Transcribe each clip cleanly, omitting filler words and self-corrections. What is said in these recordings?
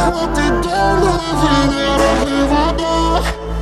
Вот и дома, Венера и вода.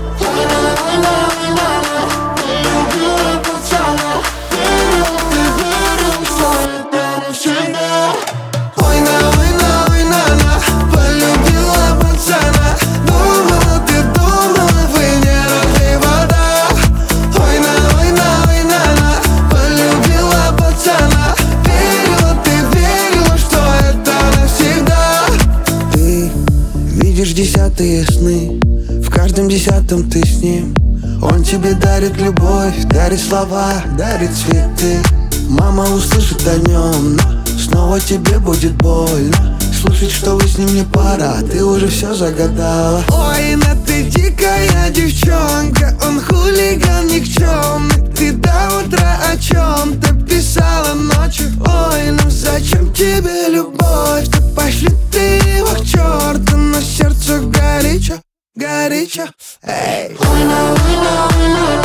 Ты любила пацана, верил, ты верил, что это навсегда. Ой, на, полюбила пацана. Думала, ты думала, Венера и вода. Ой, на, полюбила пацана. Верила, ты верила, что это навсегда. Ты видишь десятые сны, в каждом десятом ты с ним. Он тебе дарит любовь, дарит слова, дарит цветы. Мама услышит о нем, но снова тебе будет больно слушать, что вы с ним не пара, ты уже все загадала. Ой, на ты дикая девчонка, он хулиган никчемный. Ты до утра о чем-то писала ночью. Ой, ну зачем тебе любовь? Да пошли ты его к черту, на сердце горячо, горячо. Эй. Ой, на,